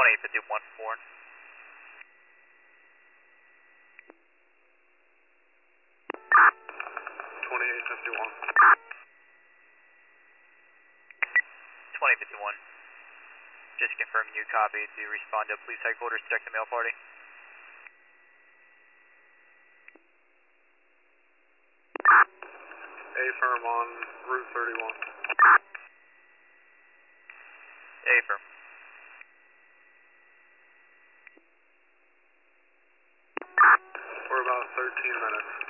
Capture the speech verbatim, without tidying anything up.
twenty-eight fifty-one, four. twenty-eight fifty-one. twenty fifty-one. Just confirm you copy to respond to police headquarters to check the mail party. A firm on Route thirty-one. A firm. For about thirteen minutes.